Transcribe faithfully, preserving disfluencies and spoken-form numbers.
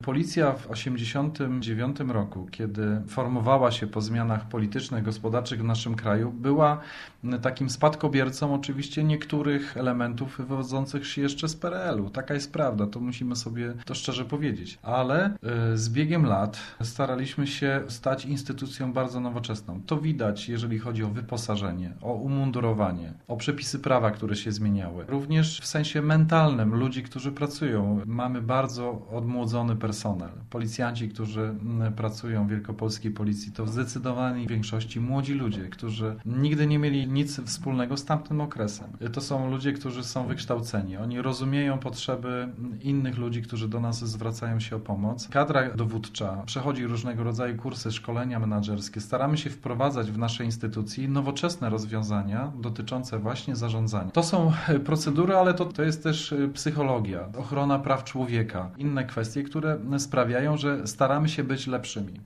Policja w osiemdziesiątym dziewiątym roku, kiedy formowała się po zmianach politycznych, gospodarczych w naszym kraju, była takim spadkobiercą oczywiście niektórych elementów wywodzących się jeszcze z P R L u. Taka jest prawda, to musimy sobie to szczerze powiedzieć. Ale z biegiem lat staraliśmy się stać instytucją bardzo nowoczesną. To widać, jeżeli chodzi o wyposażenie, o umundurowanie, o przepisy prawa, które się zmieniały. Również w sensie mentalnym ludzi, którzy pracują. Mamy bardzo odmłodzony personel. Policjanci, którzy pracują w wielkopolskiej policji, to w zdecydowanej większości młodzi ludzie, którzy nigdy nie mieli nic wspólnego z tamtym okresem. To są ludzie, którzy są wykształceni. Oni rozumieją potrzeby innych ludzi, którzy do nas zwracają się o pomoc. Kadra dowódcza przechodzi różnego rodzaju kursy, szkolenia menadżerskie. Staramy się wprowadzać w naszej instytucji nowoczesne rozwiązania dotyczące właśnie zarządzania. To są procedury, ale to, to jest też psychologia, ochrona praw człowieka, inne kwestie, które sprawiają, że staramy się być lepszymi.